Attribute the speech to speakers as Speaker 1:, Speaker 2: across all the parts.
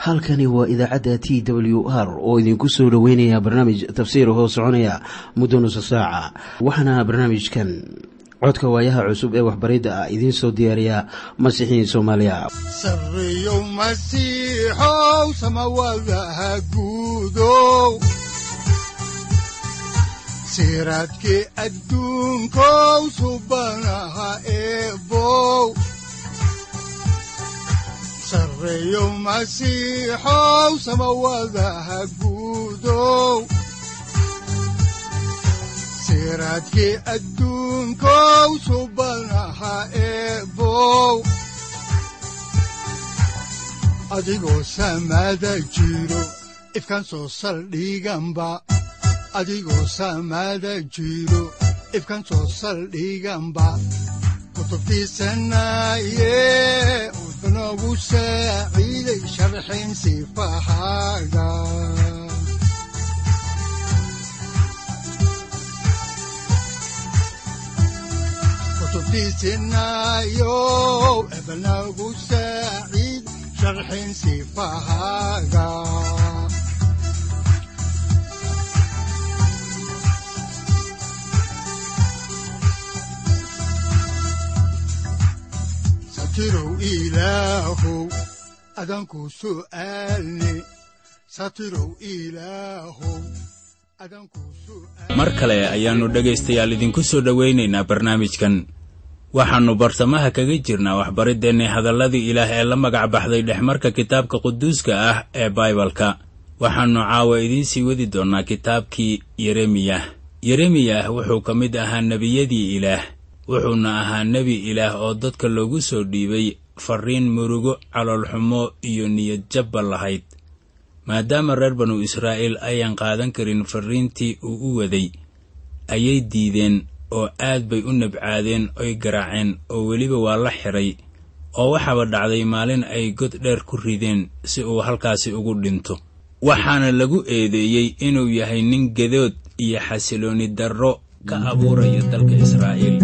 Speaker 1: halkani waa idaacadda TWR oo idinku soo dhaweynaya barnaamij tafsiir hoo soconaya muddo nusu saaca. Waxaana barnaamijkan codka waayaha cusub ee waxbaridda ah idiin soo diyaariya Masiixiin Soomaaliya.
Speaker 2: Sareeyo Masiixow samawadaha guudow siraadkii adduunkow subanaha eebow Sareeyo Masiixow samawadaha guudow siraadkii adduunkow subanaha eebow adigoo samada jiro ifkan soo saldhiganba adigoo samada jiro ifkan soo saldhiganba kutubtiisanaye udnogu saaciiday sharxin sifahaaga kutubtiisanayo ebnagu saaciid sharxin sifahaaga satirow ilaahow adanku su'aalne satirow ilaahow adanku su'aalne
Speaker 3: mar kale ayaannu dhegaystayaal idinku soo dhowaynaynaa barnaamijkan. waxaannu bartamaha kaga jirnaa waxbariddeenni hadalladii ilaah ee la magac baxday dhexmarka kitaabka quduuska ah ee Baybalka. waxaannu caawa idiin sii wadi doonnaa kitaabkii yeremiyah wuxuu ka mid ahaa nebiyadii ilaah, wuxuuna ahaa nebi ilaah oo dadka loogu soo dhiibay farriin murugo, caloolxumo iyo niyadjabba lahayd. maadaama reer banu Israa'iil ayaan qaadan karin farriintii uu u waday, ayay diideen oo aad bay u nabcaadeen oy garaaceen oo weliba waa la xiray, oo waxaaba dhacday maalin ay god dheer ku rideen si uu halkaasi ugu dhinto. waxaana lagu eedeeyey inuu yahay nin gedood iyo xasilooni darro ka abuuraya dalka Israa'iil.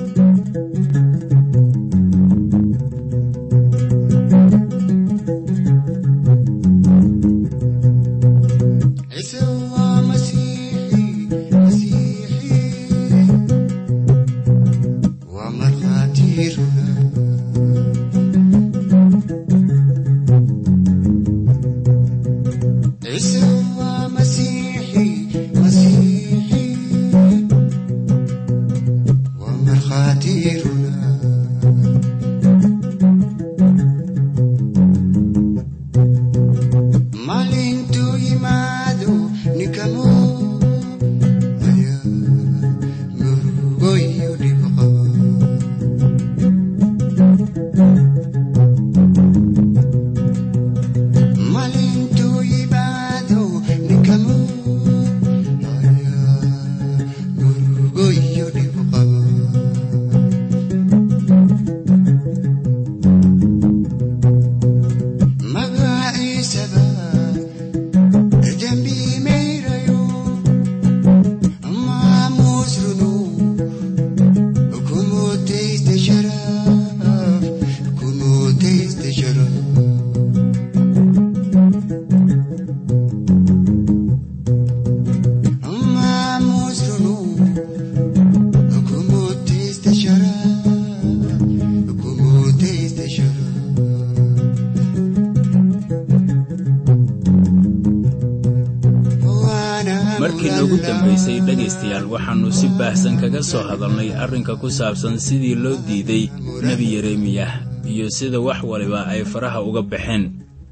Speaker 3: waxaannu si baahsan kaga soo hadalnay arrinka ku saabsan sidii loo diiday nebi yeremiyah iyo sida wax waliba ay faraha uga baxeen,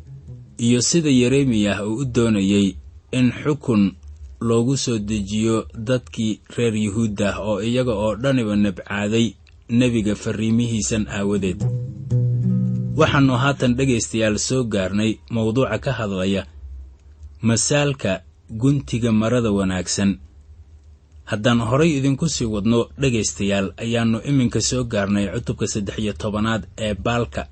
Speaker 3: iyo sida yeremiyah uu u doonayey in xukun loogu soo dejiyo dadkii reer yuhuudda oo iyaga oo dhaniba nabcaaday nebiga farriimihiisan aawadeed. waxaannu haatan dhegaystayaal soo gaarnay mawduuca ka hadlaya masaalka guntiga marada wanaagsan. haddaan horay idinku sii wadno dhegaystayaal, ayaannu iminka soo gaarnay cutubka 13 ee baalka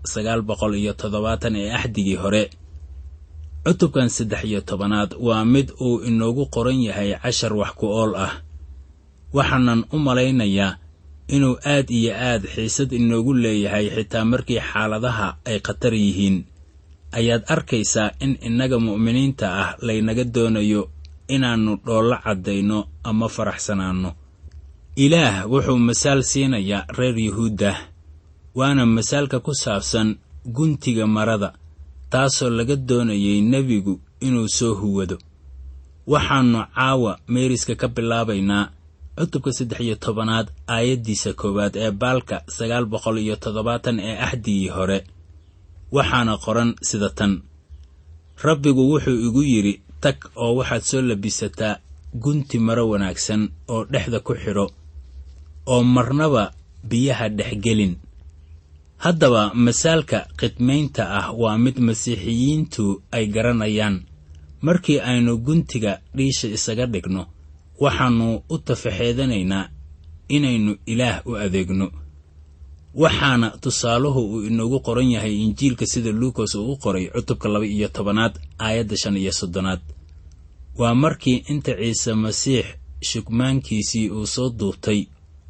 Speaker 3: 970 ee axdigii hore. cutubkan 13 waa mid uu inoogu qoran yahay cashar wax ku ool ah. waxaanan u malaynayaa inuu aad iyo aad xiisad inoogu leeyahay xitaa markii xaaladaha ay khatar yihiin. ayaad arkaysaa in innaga mu'miniinta ah laynaga doonayo inaannu dhoollo caddayno ama faraxsanaanno. ilaah wuxuu masaal siinayaa reer yuhuudda, waana masaalka ku saabsan guntiga marada, taasoo laga doonayay nebigu inuu soo huwado. waxaannu caawa meeriska ka bilaabaynaa cutubka 13 aayaddiisa 1 ee baalka 970 ee axdigii hore. waxaana qoran sida tan: rabbigu wuxuu igu yidhi, tag oo waxaad soo labisataa gunti maro wanaagsan oo dhexda ku xidho, oo marnaba biyaha dhexgelin. haddaba masaalka khidmaynta ah waa mid masiixiyiintu ay garanayaan. markii aynu guntiga dhiisha isaga dhigno, waxaannu u tafaxeedanaynaa inaynu ilaah u adeegno. waxaana tusaaluhu uu inoogu qoran yahay injiilka sida luukas uu u qoray cutubka 12 aayadda 35. waa markii inta ciise masiix shukmaankiisii uu soo duubtay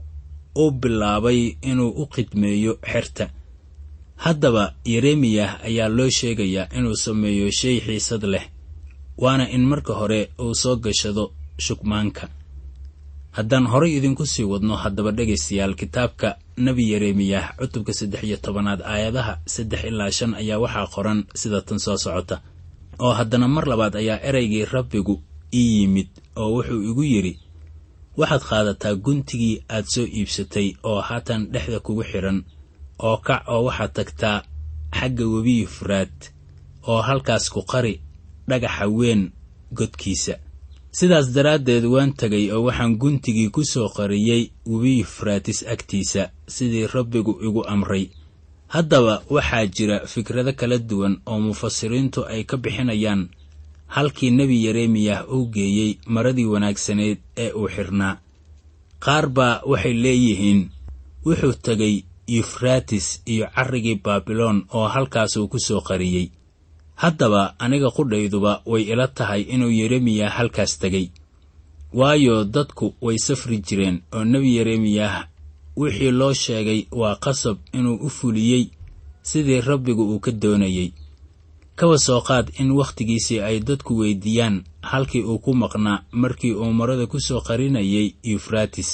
Speaker 3: uu bilaabay inuu u khidmeeyo xerta. haddaba yeremiyah ayaa loo sheegayaa inuu sameeyo shay xiisad leh, waana in marka hore uu soo gashado shukmaanka. haddaan horay idinku sii wadno, haddaba dhegaystayaal, kitaabka nebi yeremiyah cutubka 13 aayadaha 3-5 ayaa waxaa qoran sida tan soo socota: oo haddana mar labaad ayaa ereygii rabbigu ii yimid oo wuxuu igu yidhi, waxaad qaadataa guntigii aad soo iibsatay oo haatan dhexda kugu xidhan, oo kac oo waxaad tagtaa xagga webi Yufraad, oo halkaas ku qari dhagaxa weyn godkiisa. sidaas daraaddeed waan tegay oo waxaan guntigii ku soo qariyey webi Yufraatis agtiisa, sidii rabbigu igu amray. haddaba waxaa jira fikrado kala duwan oo mufasiriintu ay ka bixinayaan halkii nebi yeremiyah uu geeyey maradii wanaagsaneed ee uu xidhnaa. qaar baa waxay leeyihiin wuxuu tegay Yufraatis iyo carrigii baabiloon oo halkaasuu ku soo qariyey. haddaba aniga qudhayduba way ila tahay inuu yeremiyah halkaas tegey, waayo dadku way safri jireen oo nebi yeremiyah wixii loo sheegay waa qasab inuu u fuliyey sidii rabbigu uu ka doonayey. kaba soo qaad in wakhtigiisii ay dadku weydiiyaan halkii uu ku maqnaa markii uu marada ku soo qarinayay Yufraatis,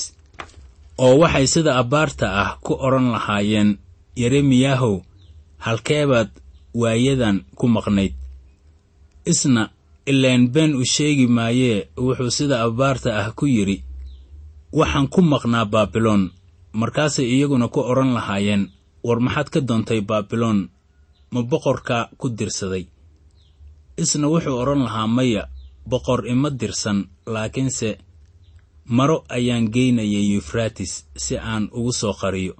Speaker 3: oo waxay sida abbaarta ah ku odhan lahaayeen, yeremiyahow, halkeebaad waayadan ku maqnayd? isna ileen been u sheegi maayee wuxuu sida abbaarta ah ku yidhi, waxaan ku maqnaa baabiloon. markaasay iyaguna ku odhan lahaayeen, war maxaad ka doontay baabiloon? ma boqorka ku dirsaday? isna wuxuu odhan lahaa, maya, boqor ima dirsan, laakiinse maro ayaan geynayay Yufraatis si aan ugu soo qariyo.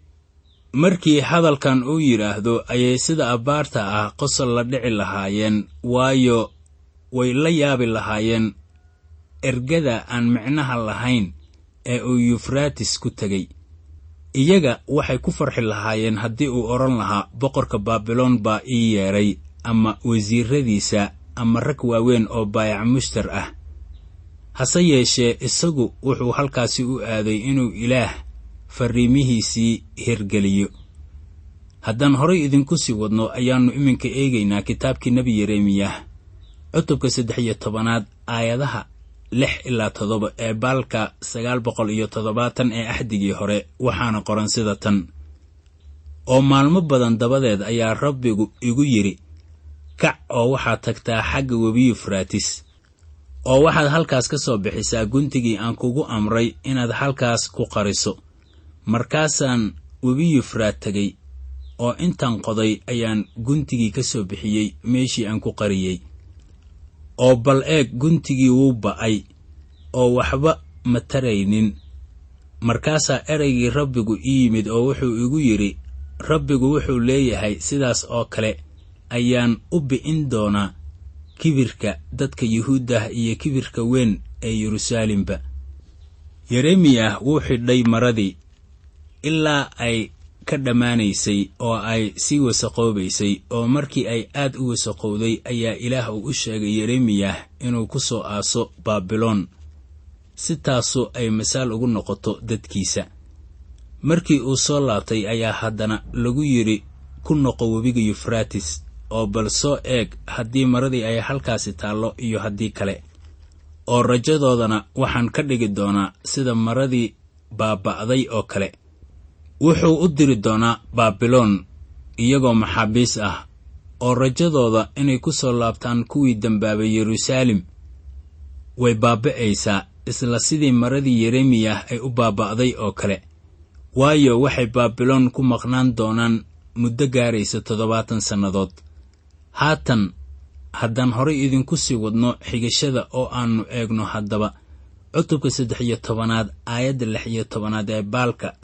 Speaker 3: markii hadalkan uu yidhaahdo ayay sida abbaarta ah qosol la dhici lahaayeen, waayo way la yaabi lahaayeen ergada aan micnaha lahayn ee uu Yufraatis ku tegey. iyaga waxay ku farxi lahaayeen haddii uu odhan lahaa, boqorka baabiloon baa ii yeedhay, ama wasiirradiisa, ama rag waaweyn oo baayac mushtar ah. hase yeeshee isagu wuxuu halkaasi u aaday inuu ilaah farriimihiisii hirgeliyo. haddaan horay idinku sii wadno, ayaannu iminka eegaynaa kitaabkii nebi yeremiyah cutubka 13 aayadaha 6-7 ee baalka 970 ee axdigii hore. waxaana qoran sida tan: oo maalmo badan dabadeed ayaa rabbigu igu yidhi, kac oo waxaad tagtaa xagga webi Yufraatis, oo waxaad halkaas ka soo bixisaa guntigii aan kugu amray inaad halkaas ku qariso. markaasaan webi Yufraad tegey, oo intaan qoday ayaan guntigii ka soo bixiyey meeshii aan ku qariyey. oo bal eeg, guntigii wuu ba'ay oo waxba ma taraynin. markaasaa ereygii rabbigu ii yimid oo wuxuu igu yidhi, rabbigu wuxuu leeyahay, sidaas oo kale ayaan u bi'in doonaa kibirka dadka yuhuuddah iyo kibirka weyn ee Yeruusaalemba. yeremiyah wuu xidhay maradii ilaa ay ka dhammaanaysay oo ay sii wasaqoobaysay, oo markii ay aad u wasaqowday ayaa ilaah uu u sheegay yeremiyah inuu ku soo aaso baabiloon, si taasu ay masaal ugu noqoto dadkiisa. markii uu soo laabtay ayaa haddana lagu yidhi, ku noqo webiga Yufraatis oo bal soo eeg haddii maradii ay halkaasi taallo iyo haddii kale, oo rajadoodana waxaan ka dhigi doonaa sida maradii baaba'day oo kale. wuxuu u diri doonaa baabiloon iyagoo maxaabiis ah, oo rajadooda inay ku soo laabtaan kuwii dambaabay yeruusaalem way baaba'aysaa, isla sidii maradii yeremiyah ay u baaba'day oo kale. waayo waxay baabiloon ku maqnaan doonaan muddo gaaraysa 70 sannadood. haatan haddaan horay idinku sii wadno xigashada oo aannu eegno haddaba cutubka 13 aayadda 16 ee baalka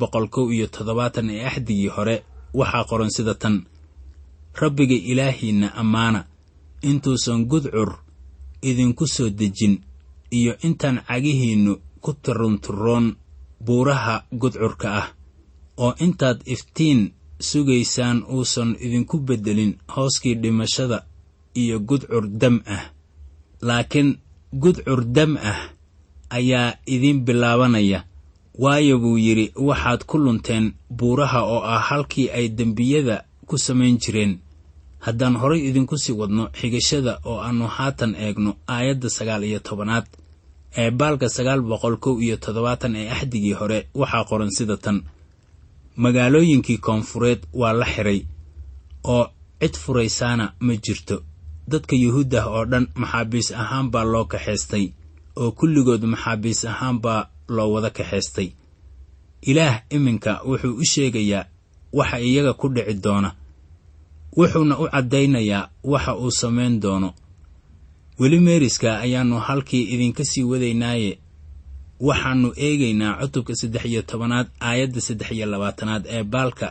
Speaker 3: 971 ee axdigii hore, waxaa qoran sida tan: rabbiga ilaahiinna ammaana intuusan gudcur idinku soo dejin, iyo intaan cagihiinnu ku turunturoon buuraha gudcurka ah, oo intaad iftiin sugaysaan uusan idinku beddelin hooskii dhimashada iyo gudcur dam ah. laakiin gudcur dam ah ayaa idin bilaabanaya, waayo buu yidhi waxaad ku lunteen buuraha oo ah halkii ay dembiyada ku samayn jireen. haddaan horay idinku sii wadno xigashada oo aannu haatan eegno aayadda 19 ee baalka 971 ee axdigii hore, waxaa qoran sida tan: magaalooyinkii koonfureed waa la xiray, oo cid furaysaana ma jirto. dadka yuhuudda oo dhan maxaabiis ahaan baa loo kaxaystay, oo kulligood maxaabiis ahaan baa loo wada kaxaystay. ilaah iminka wuxuu u sheegayaa waxa iyaga ku dhici doona, wuxuuna u caddaynayaa waxa uu samayn doono. weli meeriska ayaannu halkii idinka sii wadaynaaye waxaannu eegaynaa cutubka 13 aayadda 23 ee baalka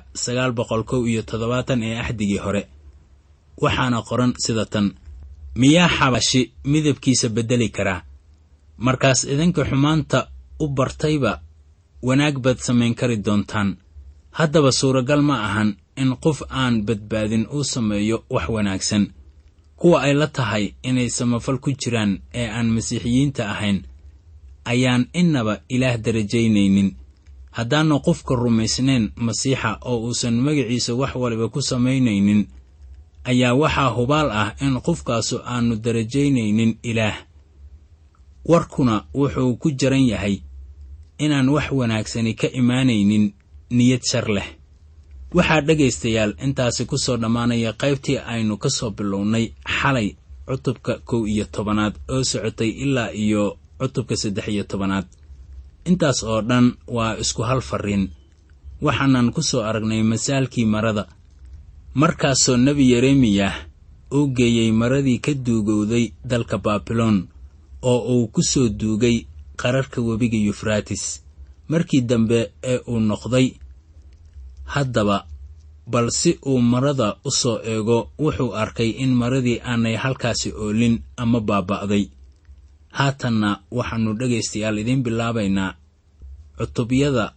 Speaker 3: 971 ee axdigii hore. waxaana qoran sida tan: miyaa xabashi midabkiisa beddeli karaa? markaas idinka xumaanta u bartayba wanaag baad samayn kari doontaan. haddaba suuragal ma ahan in qof aan badbaadin uu sameeyo wax wanaagsan. kuwa ay la tahay inay samafal ku jiraan ee aan masiixiyiinta ahayn ayaan innaba ilaah darajaynaynin. haddaannu qofka rumaysnayn masiixa oo uusan magaciisa wax waliba ku samaynaynin, ayaa waxaa hubaal ah in qofkaasu aannu darajaynaynin ilaah. warkuna wuxuu ku jaran yahay inaan wax wanaagsani ka imaanaynin niyad shar leh. waxaa dhegaystayaal intaasi ku soo dhammaanaya qaybtii aynu ka soo bilownay xalay cutubka 11 oo socotay ilaa iyo cutubka 13. intaas oo dhan waa isku hal fariin. waxaanan ku soo aragnay masaalkii marada, markaasoo nebi yeremiyah uu geeyey maradii ka duugowday dalka baabiloon, oo uu ku soo duugay qararka webiga yufraatis. markii dambe ee uu noqday haddaba bal si uu marada u soo eego, wuxuu arkay in maradii aanay halkaasi oolin ama baaba'day. haatanna waxaannu dhegaystayaal idiin bilaabaynaa cutubyada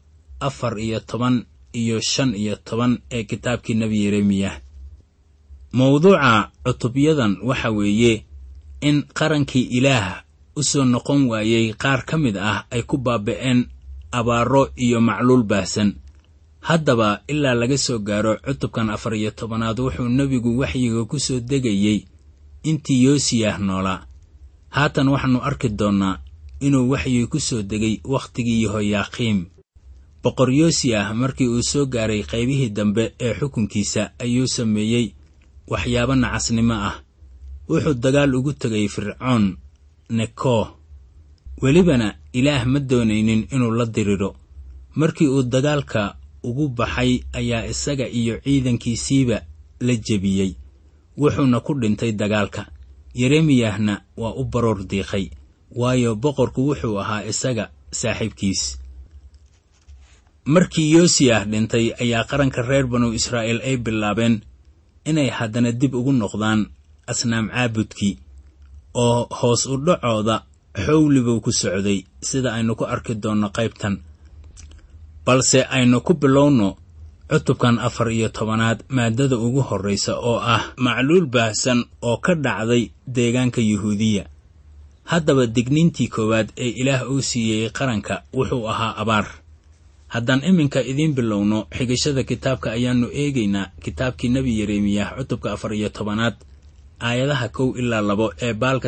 Speaker 3: 14 iyo 15 ee kitaabkii nebi yeremiyah. mawduuca cutubyadan waxa weeye in qarankii ilaah u soo noqon waayey qaar ka mid ah ay ku baaba'een abaaro iyo macluul baahsan. haddaba ilaa laga soo gaaro cutubkan 14 wuxuu nebigu waxyiga ku soo degayey intii yoosiyah noolaa. haatan waxaannu arki doonnaa inuu waxyiga ku soo degay wakhtigii yehoyaaqiim. boqor yoosiyah markii uu soo gaaray qaybihii dambe ee xukunkiisa ayuu sameeyey waxyaabo nacasnimo ah. wuxuu dagaal ugu tegay fircoon neko. welibana ilaah ma doonaynin inuu la diriro. markii uu dagaalka ugu baxay ayaa isaga iyo ciidankiisiiba la jebiyey, wuxuuna ku dhintay dagaalka. yeremiyahna waa u baroor diiqay, waayo boqorku wuxuu ahaa isaga saaxiibkiis. markii yoosiyah dhintay ayaa qaranka reer banu israa'iil ay bilaabeen inay haddana dib ugu noqdaan asnaam caabudkii, oo hoos u dhacooda xowlibuu ku socday, sida aynu ku arki doonno qaybtan. balse aynu ku bilowno cutubkan 14 maadada ugu horraysa oo ah macluul baahsan oo ka dhacday deegaanka yuhuudiya. haddaba digniintii koowaad ee ilaah uu siiyey qaranka wuxuu ahaa abaar. haddaan iminka idiin bilowno xigashada kitaabka ayaannu eegaynaa kitaabkii nebi yeremiyah cutubka 14 aayadaha 1 ilaa 2 ee baalka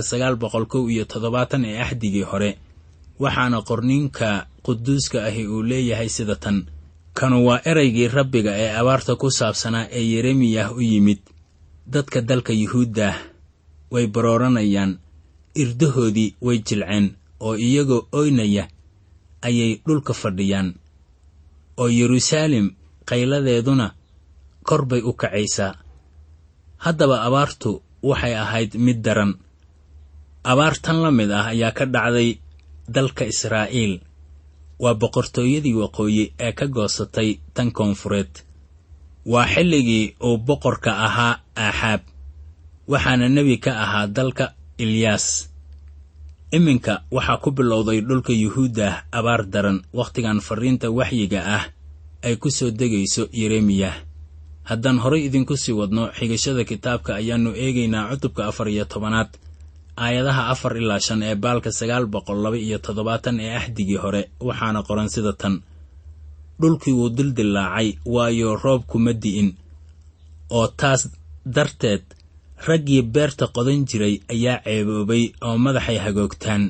Speaker 3: 917 ee axdigii hore. waxaana qorniinka quduuska ahi uu leeyahay sida tan: kanu waa eraygii rabbiga ee abaarta ku saabsanaa ee yeremiyah u yimid. dadka dalka yuhuuddah way barooranayaan, irdahoodii way jilceen, oo iyagoo oynaya ayay dhulka fadhiyaan, oo yeruusaalem qayladeeduna kor bay u kacaysaa. haddaba abaartu waxay ahayd mid daran. abaar tan la mid ah ayaa ka dhacday dalka Israa'iil. waa boqortooyadii waqooyi ee ka goosatay tan koonfureed. waa xilligii uu boqorka ahaa Aaxaab, waxaana nebi ka ahaa dalka Ilyaas. iminka waxaa ku bilowday dhulka yuhuuddah abaar daran wakhtigan farriinta waxyiga ah ay ku soo degayso yeremiyah. haddaan horay idinku sii wadno xigashada kitaabka ayaannu eegaynaa cutubka 14 aayadaha 4 ilaa 5 ee baalka 927 ee axdigii hore. waxaana qoran sida tan: dhulkii wuu dildillaacay, waayo roob kuma di'in, oo taas darteed raggii beerta qodan jiray ayaa ceeboobay oo madaxay hagoogtaan,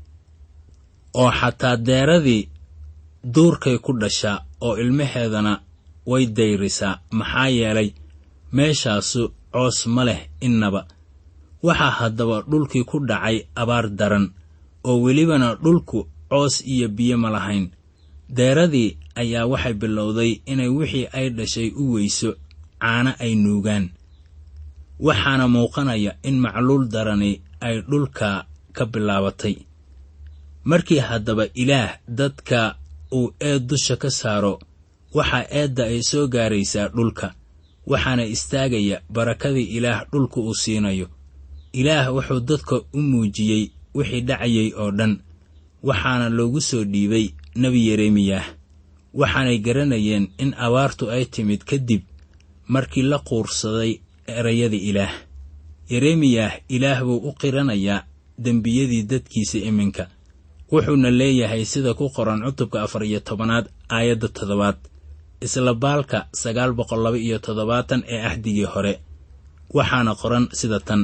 Speaker 3: oo xataa deeradii duurkay ku dhashaa oo ilmaheedana way dayrisaa, maxaa yeelay meeshaasu coos ma leh innaba. waxaa haddaba dhulkii ku dhacay abaar daran, oo welibana dhulku coos iyo biyo ma lahayn. deeradii ayaa waxay bilowday inay wixii ay dhashay u weyso caano ay nuugaan. waxaana muuqanaya in macluul darani ay dhulka ka bilaabatay. markii haddaba ilaah dadka uu eed dusha ka saaro, waxaa eedda ay soo gaaraysaa dhulka, waxaana istaagaya barakadii ilaah dhulku uu siinayo. ilaah wuxuu dadka u muujiyey wixii dhacayay oo dhan, waxaana loogu soo dhiibay nebi yeremiyah. waxaanay garanayeen in abaartu ay timid kadib markii la quursaday erayada ilaah. yeremiyah ilaah buu u qiranayaa dembiyadii dadkiisa iminka. wuxuuna leeyahay sida ku qoran cutubka 14 aayadda 7 isla baalka 927 ee axdigii hore. waxaana qoran sida tan: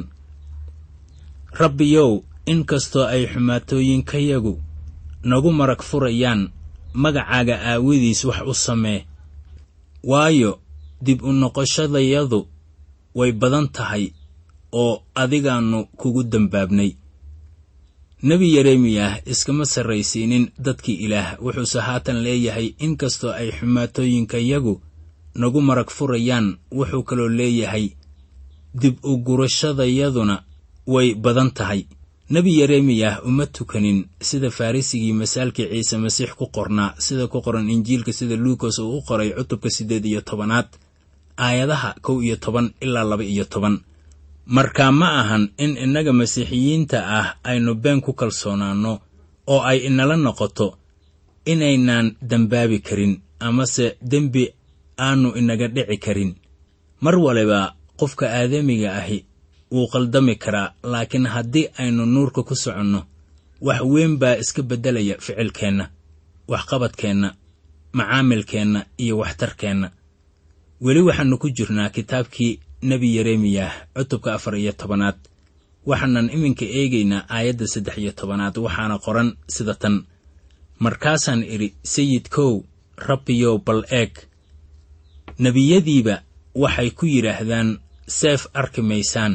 Speaker 3: rabbiyow, inkastoo ay xumaatooyinkayagu nagu marag furayaan, magacaaga aawadiis wax u samee, waayo dib u noqoshadayadu way badan tahay oo adigaannu kugu dembaabnay. nebi yeremiyah iskama sarraysiinin dadkii ilaah. wuxuuse haatan leeyahay inkastoo ay xumaatooyinkayagu nagu marag furayaan, wuxuu kaloo leeyahay dib u gurashadayaduna way badan tahay. nebi yeremiyah uma tukanin sida farrisigii masaalkii ciise masiix ku qornaa, sida ku qoran injiilka sida luukas uu u qoray cutubka 18 aayadaha 11 ilaa 12. markaa ma ahan in innaga masiixiyiinta ah aynu been ku kalsoonaanno oo ay inala noqoto inaynaan dembaabi karin, amase dembi aanu inaga dhici karin. mar waliba qofka aadamiga ahi wuu qaldami karaa, laakiin haddii aynu nuurka ku soconno, wax weyn baa iska beddelaya ficilkeenna, waxqabadkeenna, macaamilkeenna iyo waxtarkeenna. weli waxaannu ku jirnaa kitaabkii nebi yeremiyah cutubka 14 waxaanan iminka eegaynaa aayadda 13. waxaana qoran sida tan: markaasaan idhi, sayidkow, rabbiyow, bal eeg, nebiyadiiba waxay ku yidhaahdaan seef arki maysaan,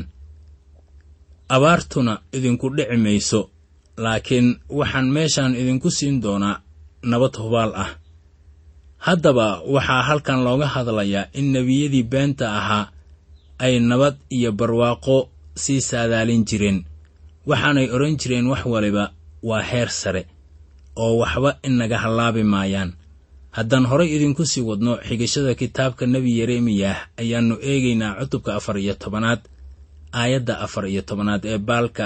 Speaker 3: abaartuna idinku dhici mayso, laakiin waxaan meeshaan idinku siin doonaa nabad hubaal ah. haddaba waxaa halkan looga hadlayaa in nebiyadii beenta ahaa ay nabad iyo barwaaqo sii saadaalin jireen. waxaanay odhan jireen wax waliba waa heer sare, oo waxba inaga hallaabi maayaan. haddaan horay idinku sii wadno xigashada kitaabka nebi yeremiyah ayaannu eegaynaa cutubka 14 aayadda 14 ee baalka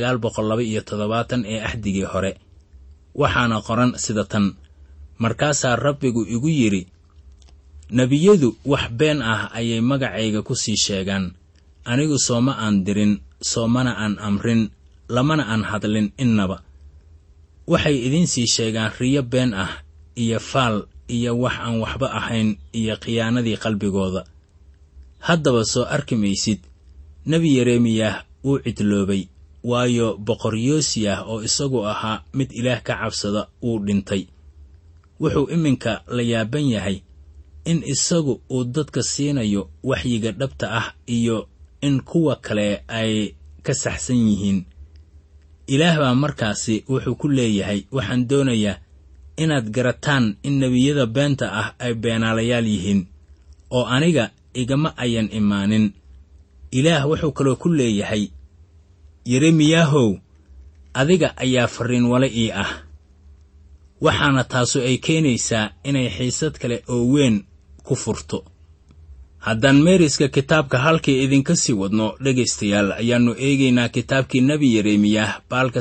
Speaker 3: 927 ee axdigii hore. waxaana qoran sida tan: markaasaa rabbigu igu yidhi, nebiyadu wax been ah ayay magacayga ku sii sheegaan. anigu sooma aan dirin, soomana aan amrin, lamana aan hadlin innaba. waxay idiin sii sheegaan riyo been ah iyo faal iyo wax aan waxba ahayn iyo khiyaanadii qalbigooda. haddaba soo arki maysid nebi yeremiyah wuu cidloobay, waayo boqor yoosiyah oo isagu ahaa mid Ilaah ka cabsada wuu dhintay. wuxuu iminka la yaaban yahay in isagu uu dadka siinayo waxyiga dhabta ah iyo in kuwa kale ay ka saxsan yihiin. Ilaah baa markaasi wuxuu ku leeyahay, waxaan doonayaa inaad garataan in nebiyada beenta ah ay beenaalayaal yihiin, oo aniga igama ayan imaanin. Ilaah wuxuu kaloo ku leeyahay, Yeremiyahow, adiga ayaa farriin wale ii ah. waxaana taasu ay keenaysaa inay xiisad kale oo weyn ku furto. haddaan meeriska kitaabka halkii idinka sii wadno, dhegaystayaal, ayaannu eegaynaa kitaabkii nebi yeremiyah baalka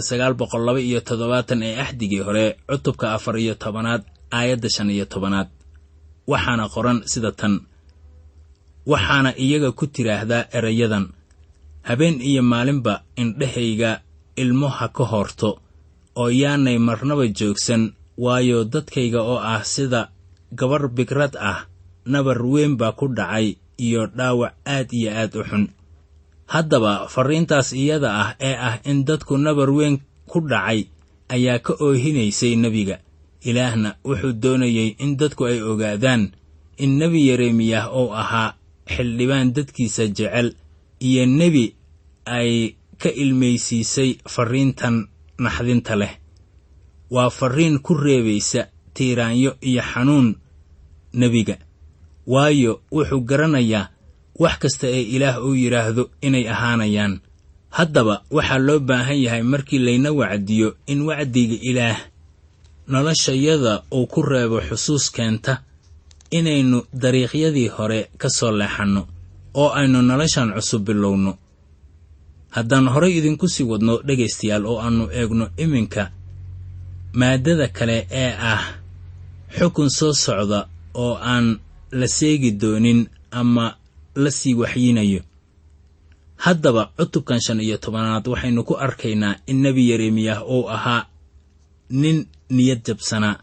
Speaker 3: 972 ee axdigii hore, cutubka 14 aayadda 15. waxaana qoran sida tan: waxaana iyaga ku tiraahdaa erayadan, habeen iyo maalinba indhahayga ilmo ha ka horto, oo yaanay marnaba joogsan, waayo dadkayga oo ah sida gabar bigrad ah, nabar weyn baa ku dhacay iyo dhaawac aad iyo aad u xun. haddaba farriintaas iyada ah ee ah in dadku nabar weyn ku dhacay ayaa ka oohinaysay nebiga. Ilaahna wuxuu doonayay in dadku ay ogaadaan in nebi yeremiyah uu ahaa xildhibaan dadkiisa jecel iyo nebi ay ka ilmaysiisay farriintan naxdinta leh. waa farriin ku reebaysa tiiraanyo iyo xanuun nebiga, waayo wuxuu garanayaa wax kasta ee Ilaah uu yidhaahdo inay ahaanayaan. haddaba waxaa loo baahan yahay markii layna wacdiyo in wacdiga Ilaah noloshayada uu ku reebo xusuus keenta inaynu dariiqyadii hore ka soo leexanno oo aynu noloshan cusub bilowno. haddaan horay idinku sii wadno, dhegaystayaal, oo aannu eegno iminka maaddada kale ee ah xukun soo socda oo aan la seegi doonin ama la sii waxyinayo. haddaba cutubkan 15 waxaynu ku arkaynaa in nebi yeremiyah uu ahaa nin niyad jabsanaa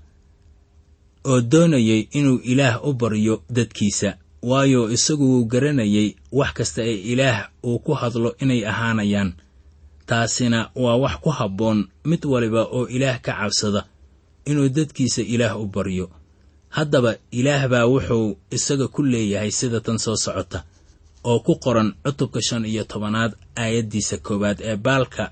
Speaker 3: oo doonayay inuu Ilaah u baryo dadkiisa, waayo isagu wuu garanayay wax kasta ee Ilaah uu ku hadlo inay ahaanayaan. taasina waa wax ku habboon mid waliba oo Ilaah ka cabsada inuu dadkiisa Ilaah u baryo. haddaba Ilaah baa wuxuu isaga ku leeyahay sida tan soo socota oo ku qoran cutubka 15 aayaddiisa 1 ee baalka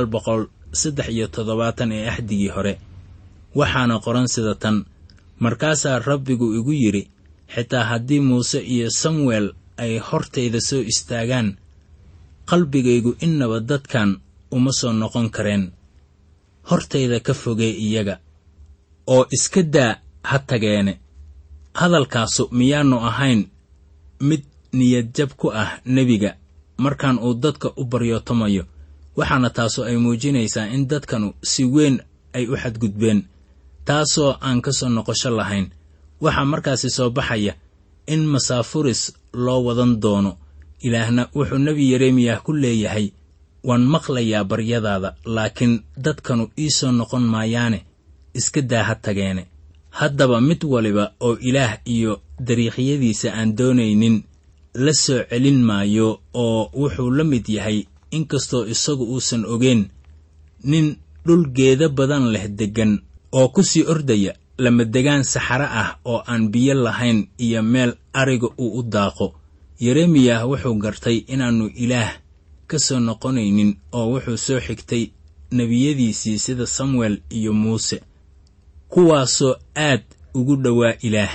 Speaker 3: 973 ee axdigii hore. waxaana qoran sida tan: markaasaa Rabbigu igu yidhi, xitaa haddii Muuse iyo Samuel ay hortayda soo istaagaan, qalbigaygu innaba dadkan uma soo noqon kareen. hortayda ka fogee iyaga, oo iska daa ha tageene. hadalkaasu miyaannu ahayn mid niyadjab ku ah nebiga markaan uu dadka u baryootomayo? waxaana taasu ay muujinaysaa in dadkanu si weyn ay u xadgudbeen, taasoo aan ka soo noqosho lahayn. waxaa markaasi soo baxaya in masaafuris loo wadan doono. Ilaahna wuxuu nebi yeremiyah ku leeyahay, waan maqlayaa baryadaada, laakiin dadkanu ii soo noqon maayaane, iska daa ha tageene. haddaba mid waliba oo Ilaah iyo dariiqyadiisa aan doonaynin la soo celin maayo, oo wuxuu la mid yahay inkastoo isagu uusan ogeyn nin dhul geeda badan leh deggan oo ku sii ordaya lama degaan saxaro ah oo aan biyo lahayn iyo meel ariga uu u daaqo. yeremiyah wuxuu gartay inaannu Ilaah ka soo noqonaynin, oo wuxuu soo xigtay nebiyadiisii sida Samuel iyo Muuse, kuwaasoo aad ugu dhowaa Ilaah.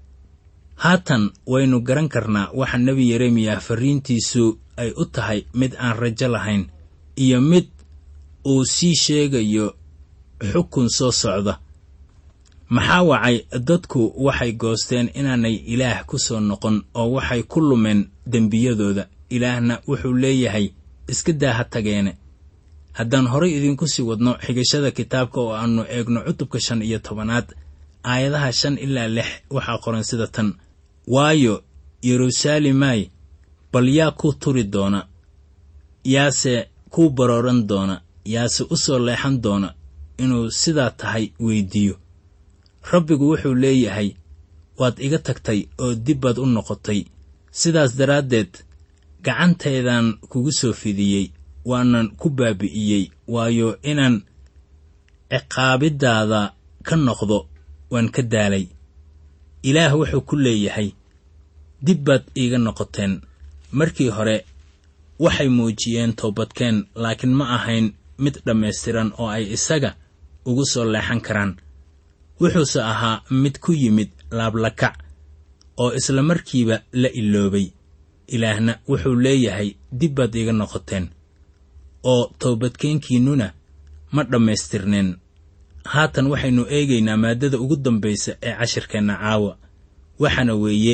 Speaker 3: haatan waynu garan karnaa waxa nebi yeremiyah farriintiisu ay u tahay mid aan rajo lahayn iyo mid uu sii sheegayo xukun soo socda. maxaa wacay? dadku waxay goosteen inaanay Ilaah ku soo noqon oo waxay ku lumeen dembiyadooda. Ilaahna wuxuu leeyahay, iska daa ha tageene. haddaan horay idinku sii wadno xigashada kitaabka oo aannu eegno cutubka 15 aayadaha 5 ilaa 6, waxaa qoran sida tan: waayo Yeruusaalemay, bal yaa ku turi doona, yaase ku barooran doona, yaase u soo leexan doona inuu sidaa tahay weydiiyo. rabbigu wuxuu leeyahay, waad iga tagtay oo dib baad u noqotay. sidaas daraaddeed gacantaydaan kugu soo fidiyey, waanan ku baabi'iyey, waayo inaan ciqaabiddaada ka noqdo waan ka daalay. ilaah wuxuu ku leeyahay, dib baad iiga noqoteen. markii hore waxay muujiyeen toobadkeen, laakiin ma ahayn mid dhammaystiran oo ay isaga ugu soo leexan karaan. wuxuuse ahaa mid ku yimid laablakac oo isla markiiba la iloobay. ilaahna wuxuu leeyahay, dib baad iiga noqoteen, oo toobadkeenkiinnuna ma dhammaystirneen. haatan waxaynu eegaynaa maaddada ugu dambaysa ee cashirkeenna caawa, waxaana weeye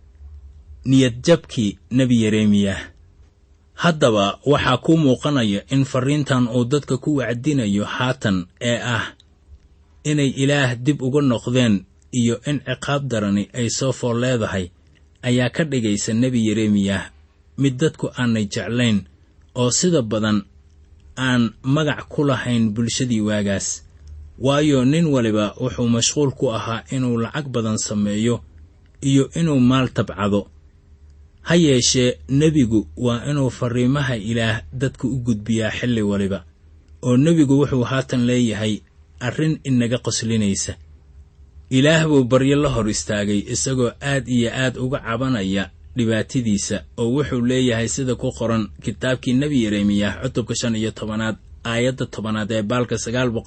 Speaker 3: niyadjabkii nebi yeremiyah. haddaba waxaa kuu muuqanaya in farriintan uu dadka ku wacdinayo haatan ee ah inay ilaah dib uga noqdeen iyo in ciqaab darani ay soo fool leedahay, ayaa ka dhigaysa nebi yeremiyah mid dadku aanay jeclayn oo sida badan aan magac ku lahayn bulshadii waagaas. waayo nin waliba wuxuu mashquul ku ahaa inuu lacag badan sameeyo iyo inuu maal tabcado. ha yeeshee nebigu waa inuu farriimaha ilaah dadku u gudbiyaa xilli waliba, oo nebigu wuxuu haatan leeyahay arrin inaga qoslinaysa. ilaah buu baryo la hor istaagay isagoo aad iyo aad uga cabanaya dhibaatadiisa, oo wuxuu leeyahay sida ku qoran kitaabkii nebi yeremiyah cutubka 15 aayadda 10 ee baalka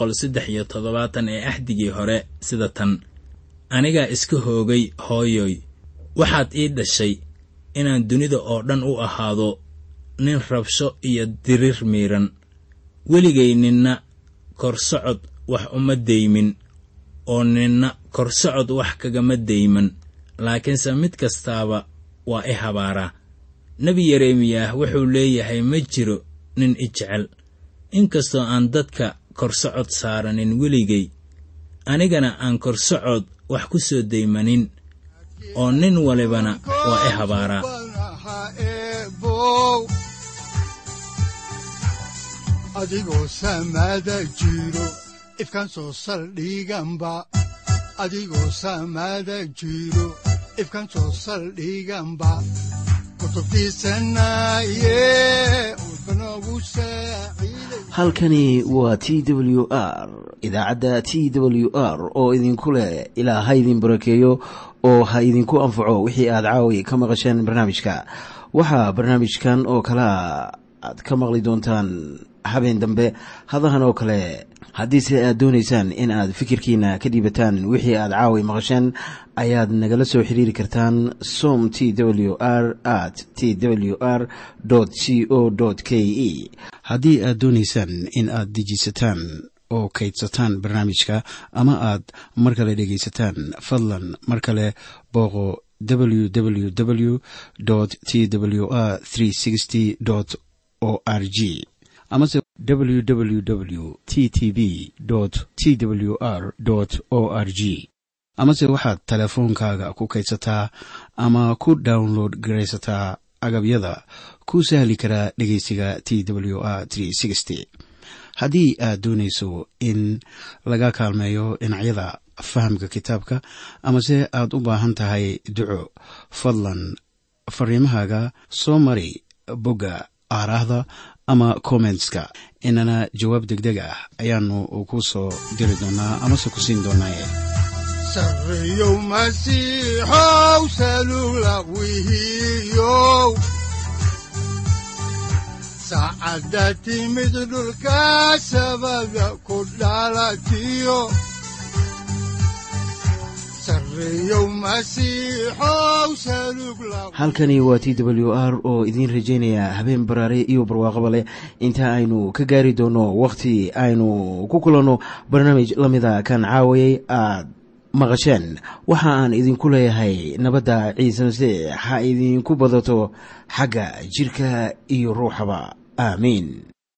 Speaker 3: 937 ee axdigii hore sida tan: anigaa iska hoogay hooyoy, waxaad ii dhashay inaan dunida oo dhan u ahaado nin rabsho iyo dirir miiran. weligay ninna korsocod wax uma daymin, oo ninna korsocod wax kagama dayman, laakiinse mid kastaaba waa i habaaraa. nebi yeremiyah wuxuu leeyahay, ma jiro nin i jecel, inkastoo aan dadka korsocod saaranin weligay, anigana aan korsocod wax ku soo daymanin, oo nin walibana waa i habaaraa.
Speaker 2: adigoo samaada jiro ifkan soo saldhiganba, adigoo samaada jiro ifkan soo saldhiganba.
Speaker 1: halkani waa t w r, idaacadda t w r oo idinku leh ilaa ha idin barakeeyo oo ha idinku anfaco wixii aad caawi ka maqasheen barnaamijka. waxaa barnaamijkan oo kalea aad ka maqli doontaan habeen dambe hadahan oo kale. haddiise aad doonaysaan in aad fikirkiina ka dhiibataan wixii aad caawi maqasheen, ayaad nagala soo xiriiri kartaan som t w r @twr co.k e. haddii aad doonaysaan in aad dejisataan oo kaydsataan barnaamijka ama aad mar kale dhegaysataan, fadlan mar kale booqo www t w r o r g amase www t t b t w r o r g. amase waxaad teleefoonkaaga ku kaydsataa ama ku download garaysataa agabyada ku sahli karaa dhegaysiga t w r. haddii aad doonayso in laga kaalmeeyo dhinacyada fahamka kitaabka, amase aad u baahan tahay duco, fadlan fariimahaaga soo mari bogga aaraahda ama commentska, inana jawaab degdeg ah ayaanu ku soo diri doonaa amase ku siin doonaaye.
Speaker 2: sareeyow masiixow salugla wihiyow, saacadda timid dhulka sabada ku dhalatiyo.
Speaker 1: halkani waa t w r oo idiin rajaynaya habeen baraare iyo barwaaqaba leh, inta aynu ka gaari doono wakhti aynu ku kulanno barnaamij la mida kan caawayay aad maqasheen. waxa aan idinku leeyahay nabadda ciise masiix ha idinku badato xagga jidhka iyo ruuxaba. aamiin.